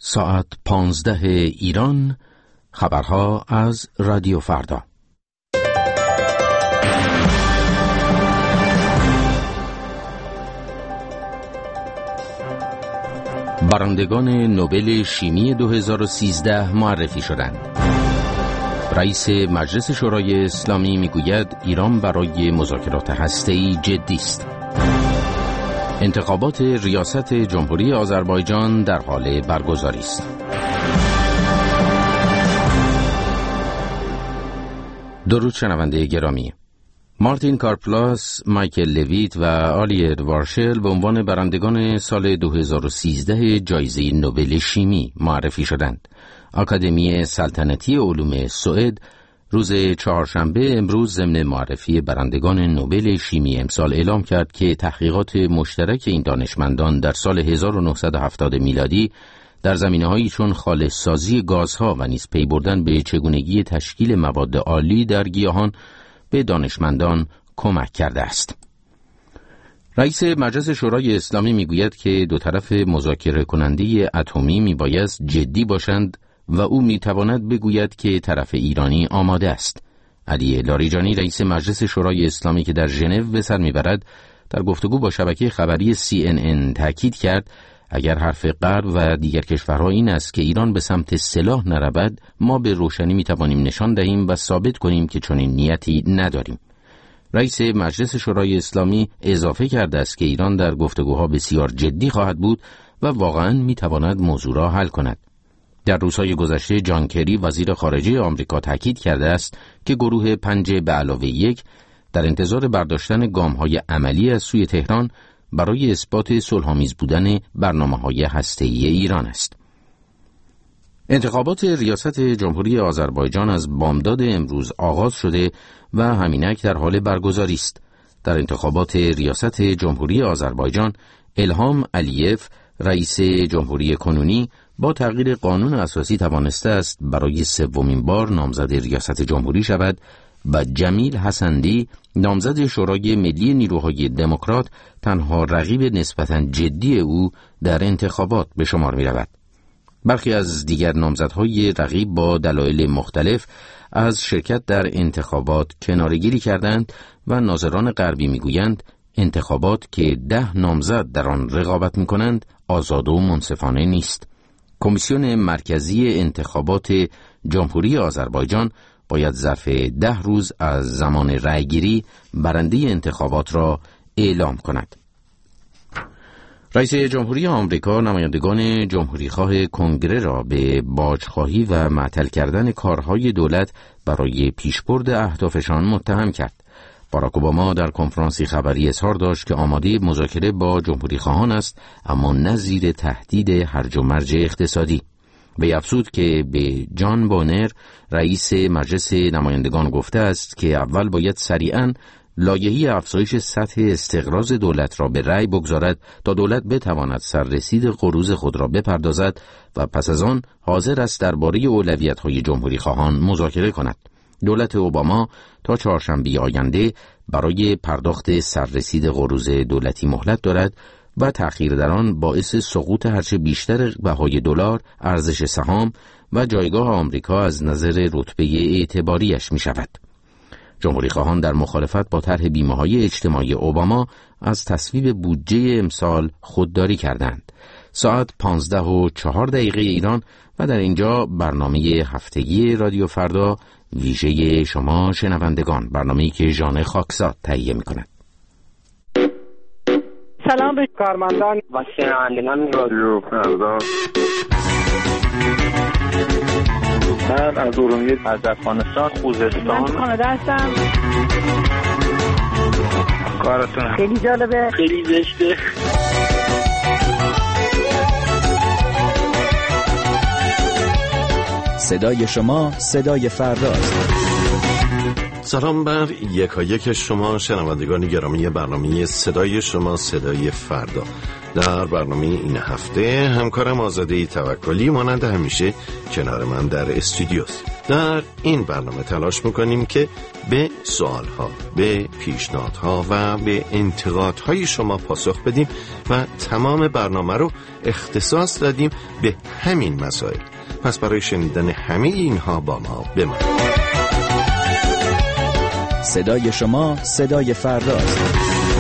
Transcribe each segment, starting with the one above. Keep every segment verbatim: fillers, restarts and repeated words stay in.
ساعت پانزده ایران، خبرها از رادیو فردا. برندگان نوبل شیمی دو هزار و سیزده معرفی شدند. رئیس مجلس شورای اسلامی میگوید ایران برای مذاکرات هسته‌ای جدی است. انتخابات ریاست جمهوری آذربایجان در حال برگزاری است. درود شنونده گرامی. مارتین کارپلاس، مایکل لویت و آلیت وارشل به عنوان برندگان سال دو هزار و سیزده جایزه نوبل شیمی معرفی شدند. آکادمی سلطنتی علوم سوئد روز چهارشنبه امروز ضمن معرفی برندگان نوبل شیمی امسال اعلام کرد که تحقیقات مشترک این دانشمندان در سال هزار و نهصد و هفتاد میلادی در زمینه‌هایی چون خالص‌سازی گازها و نیز پی بردن به چگونگی تشکیل مواد آلی در گیاهان به دانشمندان کمک کرده است. رئیس مجلس شورای اسلامی میگوید که دو طرف مذاکره کننده اتمی میبایست جدی باشند و او میتواند بگوید که طرف ایرانی آماده است. علی لاریجانی رئیس مجلس شورای اسلامی که در ژنو به سر میبرد در گفتگو با شبکه خبری سی ان ان تاکید کرد اگر حرف غرب و دیگر کشورها این است که ایران به سمت سلاح نرود، ما به روشنی میتوانیم نشان دهیم و ثابت کنیم که چنین نیتی نداریم. رئیس مجلس شورای اسلامی اضافه کرده است که ایران در گفتگوها بسیار جدی خواهد بود و واقعاً میتواند موضوع را حل کند. در روزهای گذشته جان کری وزیر خارجه آمریکا تاکید کرده است که گروه پنج به علاوه یک در انتظار برداشتن گام‌های عملی از سوی تهران برای اثبات صلح‌آمیز بودن برنامه‌های هسته‌ای ایران است. انتخابات ریاست جمهوری آذربایجان از بامداد امروز آغاز شده و همینک در حال برگزاری است. در انتخابات ریاست جمهوری آذربایجان الهام علیف رئیس جمهوری کنونی با تغییر قانون اساسی توانسته است برای سومین بار نامزد ریاست جمهوری شود و جمیل حسندی نامزد شورای ملی نیروهای دموکرات تنها رقیب نسبتاً جدی او در انتخابات به شمار می رود. برخی از دیگر نامزدهای رقیب با دلایل مختلف از شرکت در انتخابات کناره‌گیری کردند و ناظران غربی میگویند انتخابات که ده نامزد در آن رقابت می کنند آزاد و منصفانه نیست. کمیسیون مرکزی انتخابات جمهوری آذربایجان باید ظرف ده روز از زمان رأیگیری برنده انتخابات را اعلام کند. رئیس جمهوری آمریکا نمایندگان جمهوریخواه کنگره را به باجخواهی و معطل کردن کارهای دولت برای پیشبرد اهدافشان متهم کرد. باراک اوباما در کنفرانسی خبری اظهار داشت که آماده مذاکره با جمهوریخواهان است، اما نه زیر تهدید هرج و مرج اقتصادی. وی افزود که به جان بونر رئیس مجلس نمایندگان گفته است که اول باید سریعاً لایحه افزایش سطح استقراض دولت را به رأی بگذارد تا دولت بتواند سررسید قروض خود را بپردازد و پس از آن حاضر است درباره اولویت‌های جمهوریخواهان مذاکره کند. دولت اوباما تا چهارشنبه آینده برای پرداخت سررسید قروض دولتی مهلت دارد و تأخیر در آن باعث سقوط هرچه بیشتر بهای دلار، ارزش سهام و جایگاه آمریکا از نظر رتبه اعتباریش می شود. جمهوریخواهان در مخالفت با طرح بیمه‌های اجتماعی اوباما از تصویب بودجه امسال خودداری کردند. ساعت پانزده و چهار دقیقه ایران و در اینجا برنامه هفتگی رادیو فردا ویژه شما شنوندگان، برنامه‌ای که ژان خاکزاد تهیه می‌کند. سلام به کارمندان و شنوندگان رادیو فردا. من از ارومیه از افغانستان خوزستان من کانادا هستم. کارتون خیلی جالبه، خیلی زشته. صدای شما صدای فرداست. سلام بر یکایک شما شنوندگان گرامی برنامه صدای شما صدای فردا. در برنامه این هفته همکارم آزاده توکلی مانند همیشه کنار من در استودیوست. در این برنامه تلاش میکنیم که به سوالها، به پیشنهادها و به انتقادهای شما پاسخ بدیم و تمام برنامه رو اختصاص دادیم به همین مسائل. پس برای شنیدن همه اینها با ما بمانید. صدای شما صدای فرداست.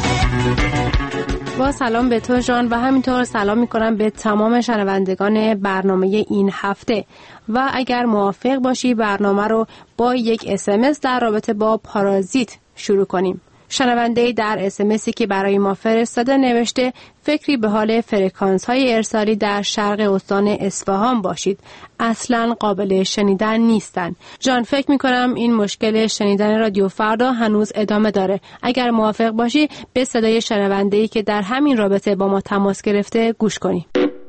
با سلام به تو جان و همینطور سلام میکنم به تمام شنوندگان برنامه این هفته و اگر موافق باشی برنامه رو با یک اس ام اس در رابطه با پارازیت شروع کنیم. شنونده در اس ام اسی که برای ما فرستاده نوشته فکری به حال فرکانس های ارسالی در شرق استان اصفهان باشید. اصلاً قابل شنیدن نیستن. جان فکر میکنم این مشکل شنیدن رادیو فردا هنوز ادامه داره. اگر موافق باشی به صدای شنونده‌ای که در همین رابطه با ما تماس گرفته گوش کنی.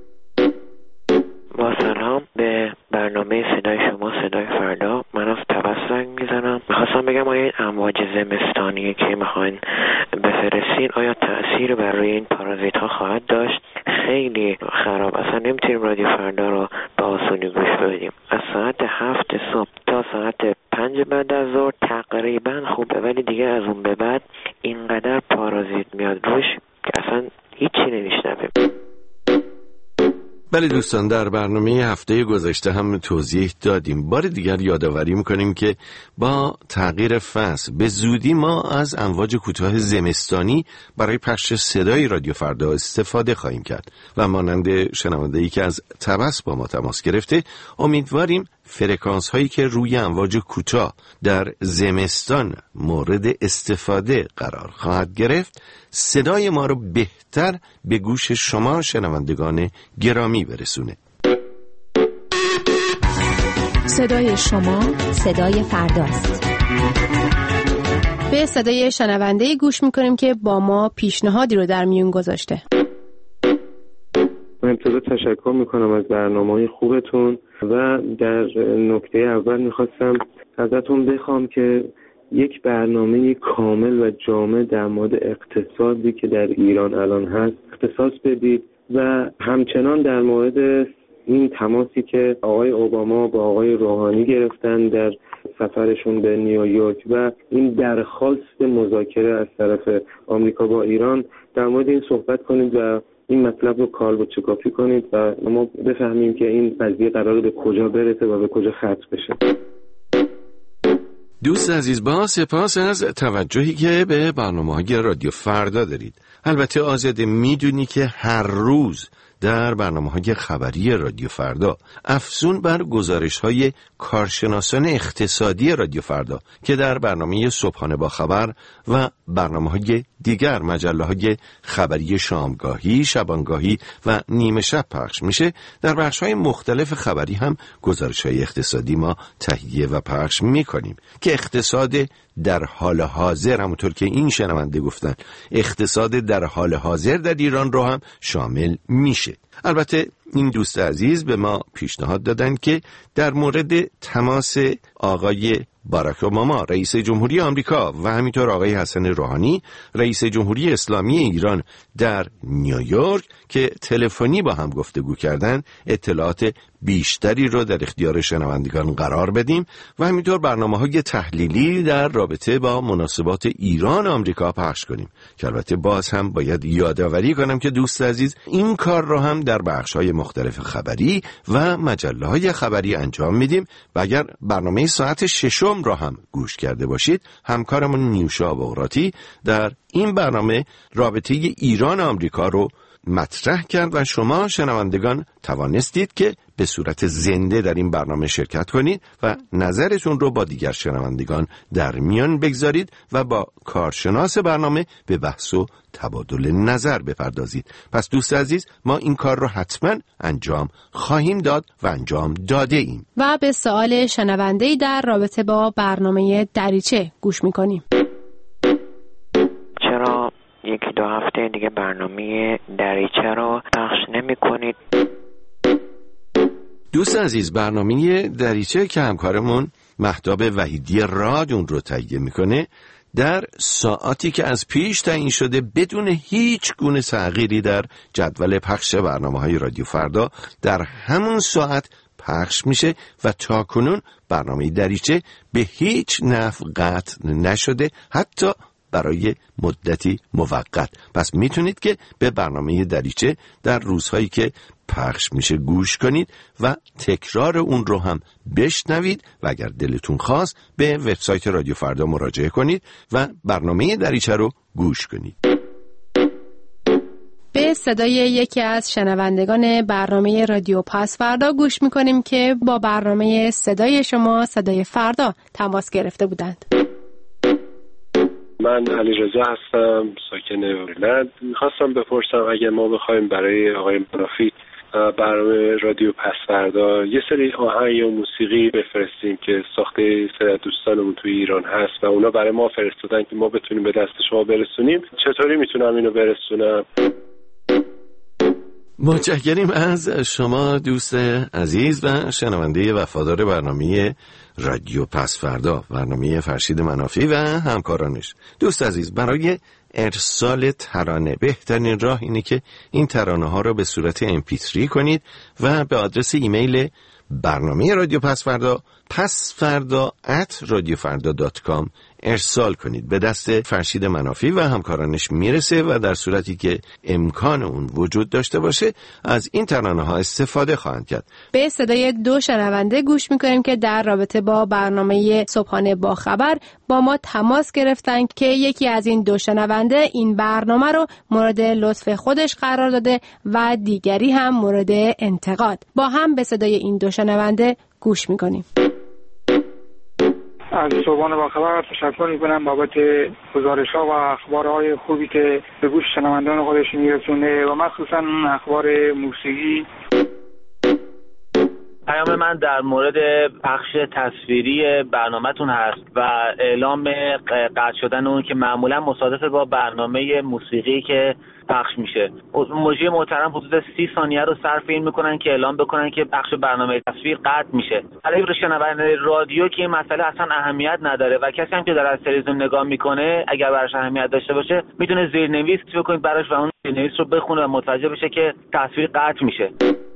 با سلام به برنامه صدای شما صدای فردا. من از تبس زنگ میزنم. میخواستم بگم آیا این امواج زمستانی که میخواین بفرستین آیا تأثیر بر روی این پارازیت ها خواهد داشت؟ خیلی خراب، اصلا نمیتونیم رادیو فردا رو به آسونی گوش بدیم. از ساعت هفت صبح تا ساعت پنج بعد از ظهر تقریبا خوبه، ولی دیگه از اون به بعد اینقدر پارازیت میاد روش که اصلا هیچی نمیشنویم. بله دوستان، در برنامه هفته گذشته هم توضیح دادیم. بار دیگر یادآوری میکنیم که با تغییر فصل به زودی ما از امواج کوتاه زمستانی برای پخش صدای رادیو فردا استفاده خواهیم کرد و مانند شنونده‌ای که از تبس با ما تماس گرفته امیدواریم فرکانس هایی که روی امواج کوتاه در زمستان مورد استفاده قرار خواهد گرفت صدای ما رو بهتر به گوش شما شنوندگان گرامی برسونه. صدای شما صدای فرداست. به صدای شنونده گوش میکنیم که با ما پیشنهادی رو در میون گذاشته. من ابتدا تشکر میکنم از برنامه‌های خوبتون و در نکته اول میخواستم ازتون بخوام که یک برنامه کامل و جامع در مورد اقتصادی که در ایران الان هست اختصاص بدید و همچنان در مورد این تماسی که آقای اوباما با آقای روحانی گرفتن در سفرشون به نیویورک و این درخواست مذاکره از طرف آمریکا با ایران در مورد این صحبت کنید و این مطلب رو کار و چکافی کنید و ما بفهمیم که این قضیه قراره به کجا برسه و به کجا ختم بشه. دوست عزیز، با سپاس از توجهی که به برنامه‌های رادیو فردا دارید. البته آزاده میدونی که هر روز در برنامه‌های خبری رادیو فردا افزون بر گزارش‌های کارشناسان اقتصادی رادیو فردا که در برنامه صبحانه با خبر و برنامه‌های دیگر مجله‌های خبری شامگاهی، شبانگاهی و نیمه شب پخش میشه، در بخش‌های مختلف خبری هم گزارش‌های اقتصادی ما تهیه و پخش می‌کنیم که اقتصاد در حال حاضر، همونطور که این شنونده گفتن، اقتصاد در حال حاضر در ایران رو هم شامل میشه. البته این دوست عزیز به ما پیشنهاد دادن که در مورد تماس آقای باراک اوباما رئیس جمهوری آمریکا و همینطور آقای حسن روحانی رئیس جمهوری اسلامی ایران در نیویورک که تلفنی با هم گفتگو کردن اطلاعات بیشتری رو در اختیار شنوندگان قرار بدیم و همینطور برنامه‌های تحلیلی در رابطه با مناسبات ایران آمریکا پخش کنیم که البته باز هم باید یادآوری کنم که دوست عزیز این کار رو هم در بخش‌های مختلف خبری و مجله‌های خبری انجام میدیم و اگر برنامه ساعت ششم را هم گوش کرده باشید، همکارمون نیوشا بغراتی در این برنامه رابطه ایران آمریکا رو مطرح کرد و شما شنوندگان توانستید که به صورت زنده در این برنامه شرکت کنید و نظرتون رو با دیگر شنوندگان در میان بگذارید و با کارشناس برنامه به بحث و تبادل نظر بپردازید. پس دوست عزیز، ما این کار رو حتما انجام خواهیم داد و انجام داده ایم. و به سوال شنونده‌ای در رابطه با برنامه دریچه گوش می‌کنیم. چرا یکی دو هفته دیگه برنامه دریچه رو پخش نمی کنید؟ دوست عزیز، برنامه دریچه که همکارمون مهتاب وحیدی راد اون رو تهیه میکنه در ساعاتی که از پیش تعیین شده بدون هیچ گونه تغییری در جدول پخش برنامه‌های رادیو فردا در همون ساعت پخش میشه و تاکنون برنامه دریچه به هیچ نحو قطع نشده، حتی برای مدتی موقت. پس میتونید که به برنامه دریچه در روزهایی که پخش میشه گوش کنید و تکرار اون رو هم بشنوید و اگر دلتون خواست به وبسایت رادیو فردا مراجعه کنید و برنامه دریچه رو گوش کنید. به صدای یکی از شنوندگان برنامه رادیو پس فردا گوش میکنیم که با برنامه صدای شما صدای فردا تماس گرفته بودند. من علیرضا هستم، ساکن مریلند. میخواستم بپرسم اگه ما بخوایم برای آقای منافی برنامه رادیو پس فردا یه سری آهنگ یا موسیقی بفرستیم که ساخته سری دوستانمون توی ایران هست و اونا برای ما فرستادن که ما بتونیم به دست شما برسونیم، چطوری میتونم اینو برسونم؟ متشکریم از شما دوست عزیز و شنونده وفادار برنامه رادیو پس فردا، برنامه فرشید منافی و همکارانش. دوست عزیز، برای ارسال ترانه بهترین راه اینه که این ترانه ها رو به صورت ام پی تری کنید و به آدرس ایمیل برنامه رادیو پس فردا پس فردا ات رادیو فردا دات کام ارسال کنید. به دست فرشید منافی و همکارانش میرسه و در صورتی که امکان اون وجود داشته باشه از این ترانه ها استفاده خواهند کرد. به صدای دو شنونده گوش میکنیم که در رابطه با برنامه صبحانه با خبر با ما تماس گرفتن که یکی از این دو شنونده این برنامه رو مورد لطف خودش قرار داده و دیگری هم مورد انتقاد. با هم به صدای این دو شنونده گوش میکنیم. از صبحانه با خبر تشکر میکنم بابت گزارش‌ها و اخبارهای خوبی که به گوش شنوندان خودش میرسونه و مخصوصا اخبار موسیقی. پیام من در مورد پخش تصویری برنامه‌تون هست و اعلام قطع شدن اون که معمولا مصادف با برنامه موسیقی که پخش میشه. مجری محترم حدود سی ثانیه رو صرف این میکنن که اعلام بکنن که پخش برنامه تصویر قطع میشه. برای شنونده رادیو که این مسئله اصلا اهمیت نداره و کسی هم که داره از تلویزیون نگاه میکنه اگر براش اهمیت داشته باشه میتونه زیرنویس بکنید براش و اون زیرنویس رو بخونه و متوجه بشه که تصویر قطع میشه.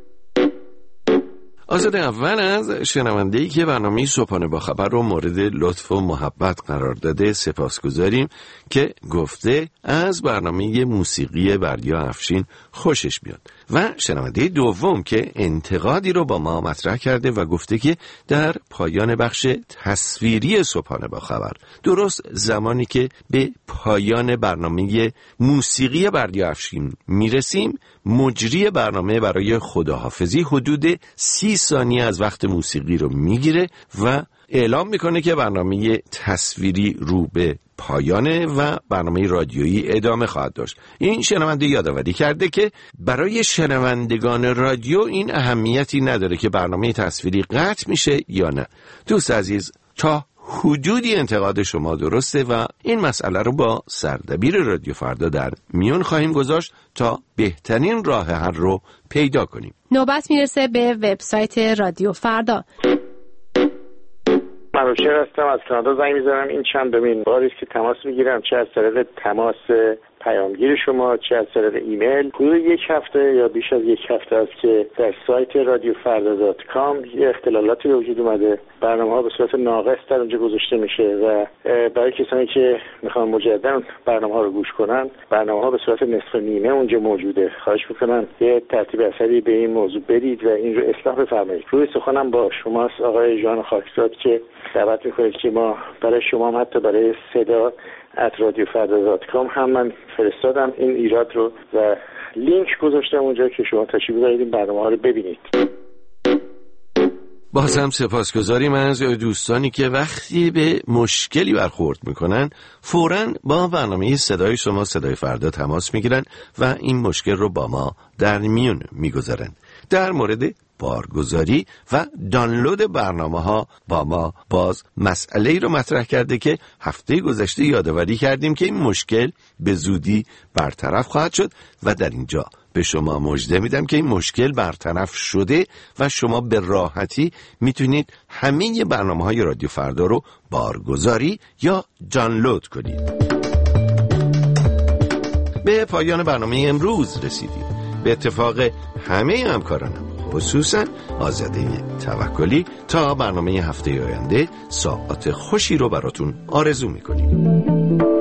آزاد اول از شنونده‌ای که برنامه صبحانه با خبر رو مورد لطف و محبت قرار داده سپاسگزاریم که گفته از برنامه موسیقی بردیا افشین خوشش میاد و شنونده دوم که انتقادی رو با ما مطرح کرده و گفته که در پایان بخش تصویری صبحانه با خبر درست زمانی که به پایان برنامه موسیقی بردیا افشین میرسیم مجری برنامه برای خداحافظی حدود سی ثانیه از وقت موسیقی رو میگیره و اعلام میکنه که برنامه تصویری رو به پایانه و برنامه رادیویی ادامه خواهد داشت. این شنونده یادآوری کرده که برای شنوندگان رادیو این اهمیتی نداره که برنامه تصویری قطع میشه یا نه. دوست عزیز، تا حدودی انتقاد شما درسته و این مسئله رو با سردبیر رادیو فردا در میون خواهیم گذاشت تا بهترین راه حل رو پیدا کنیم. نوبت میرسه به وبسایت رادیو فردا. من روشن هستم، از کانادا زنگ میزنم. این چندمین باری است که تماس میگیرم، چه از طریق تماس پیامگیر شما چه از طریق ایمیل. حدود یک هفته یا بیش از یک هفته است که در سایت رادیو فردا دات کام یه اختلالاتی به وجود اومده. برنامه‌ها به صورت ناقص در اونجا گذاشته میشه و برای کسانی که میخوان مجددا برنامه‌ها رو گوش کنن، برنامه‌ها به صورت نصف نیمه اونجا موجوده. خواهش میکنم یه ترتیب اثری به این موضوع بدید و این رو اصلاح بفرمایید. روی سخنم با شماست آقای جان خاکزاد که دعوت میکنید که ما برای شما هم حتی برای صدا ات رادیو فردا دات کام هم من فرستادم این ایراد رو و لینک گذاشتم اونجا که شما تشریف بیارید این برنامه‌ها رو ببینید. باز هم سپاسگزاریم از دوستانی که وقتی به مشکلی برخورد میکنن فوراً با برنامه صدای شما صدای فردا تماس میگیرن و این مشکل رو با ما در میون میگذارن. در مورد بارگذاری و دانلود برنامه ها با ما باز مسئله ای رو مطرح کرده که هفته گذشته یادآوری کردیم که این مشکل به زودی برطرف خواهد شد و در اینجا به شما مژده میدم که این مشکل برطرف شده و شما به راحتی میتونید همه برنامه‌های رادیو فردا رو بارگذاری یا دانلود کنید. به پایان برنامه امروز رسیدیم. به اتفاق همه همکارانم، خصوصا آزاده توکلی، تا برنامه هفته آینده ساعات خوشی رو براتون آرزو میکنیم.